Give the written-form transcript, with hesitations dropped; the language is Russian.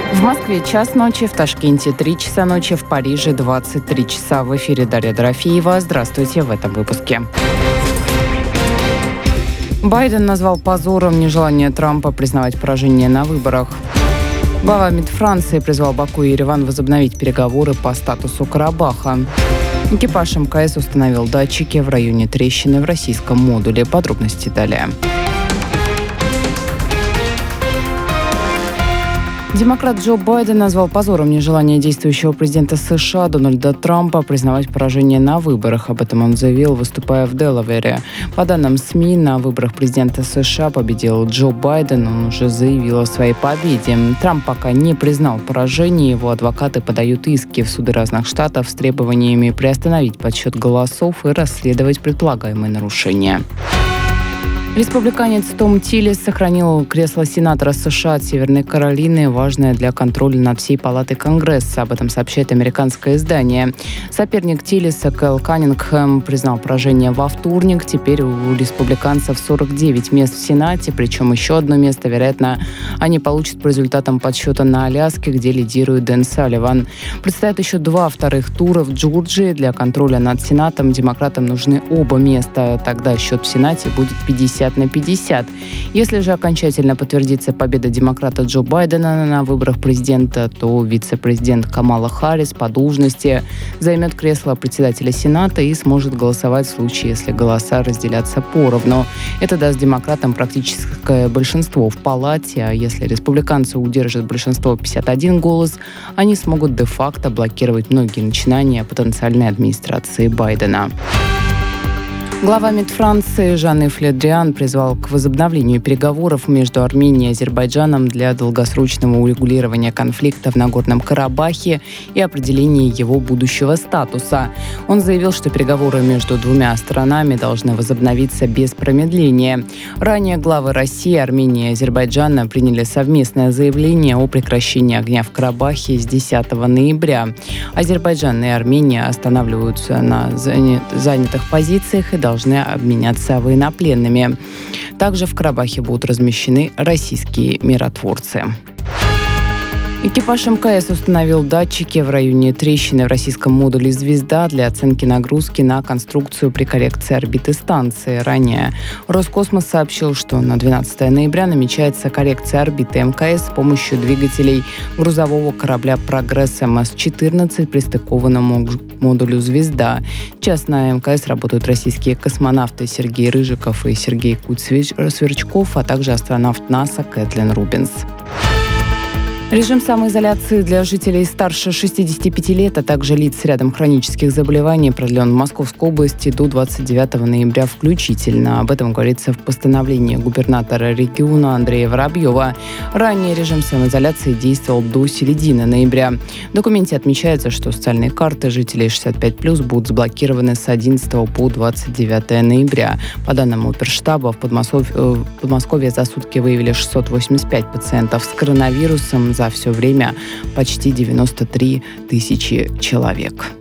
В Москве 1:00 ночи, в Ташкенте 3 часа ночи, в Париже 23 часа. В эфире Дарья Дорофеева. Здравствуйте в этом выпуске. Байден назвал позором нежелание Трампа признавать поражение на выборах. Глава МИД Франции призвал Баку и Ереван возобновить переговоры по статусу Карабаха. Экипаж МКС установил датчики в районе трещины в российском модуле. Подробности далее. Демократ Джо Байден назвал позором нежелание действующего президента США Дональда Трампа признавать поражение на выборах. Об этом он заявил, выступая в Делавере. По данным СМИ, на выборах президента США победил Джо Байден. Он уже заявил о своей победе. Трамп пока не признал поражение. Его адвокаты подают иски в суды разных штатов с требованиями приостановить подсчет голосов и расследовать предполагаемые нарушения. Республиканец Том Тиллис сохранил кресло сенатора США от Северной Каролины, важное для контроля над всей палатой Конгресса. Об этом сообщает американское издание. Соперник Тиллиса Кэл Каннингхэм признал поражение во вторник. Теперь у республиканцев 49 мест в Сенате, причем еще одно место, вероятно, они получат по результатам подсчета на Аляске, где лидирует Дэн Салливан. Предстоят еще 2 вторых тура в Джорджии. Для контроля над Сенатом демократам нужны оба места. Тогда счет в Сенате будет 50-50. Если же окончательно подтвердится победа демократа Джо Байдена на выборах президента, то вице-президент Камала Харрис по должности займет кресло председателя Сената и сможет голосовать в случае, если голоса разделятся поровну. Это даст демократам практическое большинство в палате, а если республиканцы удержат большинство 51 голос, они смогут де-факто блокировать многие начинания потенциальной администрации Байдена. Глава МИД Франции Жан-Йves Ле Дриан призвал к возобновлению переговоров между Арменией и Азербайджаном для долгосрочного урегулирования конфликта в Нагорном Карабахе и определения его будущего статуса. Он заявил, что переговоры между двумя сторонами должны возобновиться без промедления. Ранее главы России, Армении и Азербайджана приняли совместное заявление о прекращении огня в Карабахе с 10 ноября. Азербайджан и Армения останавливаются на занятых позициях и должны обменяться военнопленными. Также в Карабахе будут размещены российские миротворцы. Экипаж МКС установил датчики в районе трещины в российском модуле «Звезда» для оценки нагрузки на конструкцию при коррекции орбиты станции. Ранее Роскосмос сообщил, что на 12 ноября намечается коррекция орбиты МКС с помощью двигателей грузового корабля «Прогресс МС-14», пристыкованному к модулю «Звезда». Сейчас на МКС работают российские космонавты Сергей Рыжиков и Сергей Куть-Сверчков, а также астронавт НАСА Кэтлин Рубинс. Режим самоизоляции для жителей старше 65 лет, а также лиц с рядом хронических заболеваний продлен в Московской области до 29 ноября включительно. Об этом говорится в постановлении губернатора региона Андрея Воробьева. Ранее режим самоизоляции действовал до середины ноября. В документе отмечается, что социальные карты жителей 65+, будут заблокированы с 11 по 29 ноября. По данным Оперштаба, в Подмосковье за сутки выявили 685 пациентов с коронавирусом. За все время почти 93 тысячи человек.